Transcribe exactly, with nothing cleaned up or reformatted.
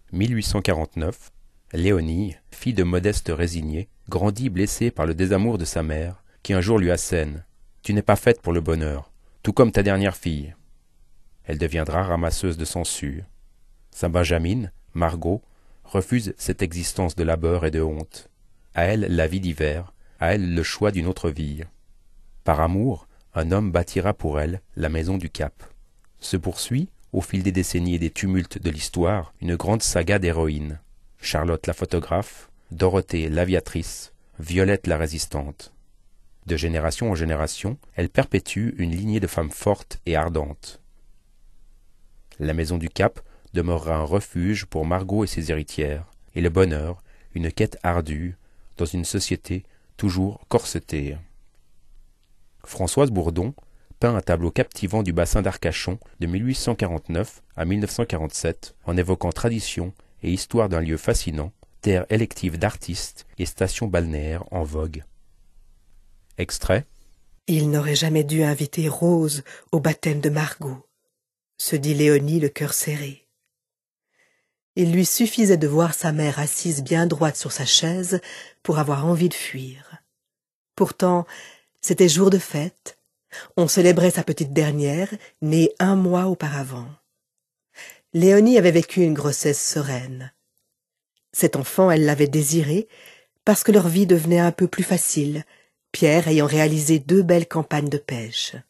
mille huit cent quarante-neuf, Léonie, fille de Modeste résigné, grandit blessée par le désamour de sa mère, qui un jour lui assène « Tu n'es pas faite pour le bonheur, tout comme ta dernière fille ». Elle deviendra ramasseuse de sangsues. Sa Benjamine, Margot, refuse cette existence de labeur et de honte. À elle la vie d'hiver, à elle le choix d'une autre vie. Par amour, un homme bâtira pour elle la maison du Cap. Se poursuit, au fil des décennies et des tumultes de l'histoire, une grande saga d'héroïnes. Charlotte la photographe, Dorothée l'aviatrice, Violette la résistante. De génération en génération, elle perpétue une lignée de femmes fortes et ardentes. La maison du Cap demeurera un refuge pour Margot et ses héritières, et le bonheur, une quête ardue, dans une société toujours corsetée. Françoise Bourdon peint un tableau captivant du bassin d'Arcachon de mille huit cent quarante-neuf à mille neuf cent quarante-sept en évoquant tradition et histoire d'un lieu fascinant, terre élective d'artistes et station balnéaire en vogue. Extrait. Il n'aurait jamais dû inviter Rose au baptême de Margot, se dit Léonie le cœur serré. Il lui suffisait de voir sa mère assise bien droite sur sa chaise pour avoir envie de fuir. Pourtant, c'était jour de fête. On célébrait sa petite dernière, née un mois auparavant. Léonie avait vécu une grossesse sereine. Cet enfant, elle l'avait désiré parce que leur vie devenait un peu plus facile, Pierre ayant réalisé deux belles campagnes de pêche.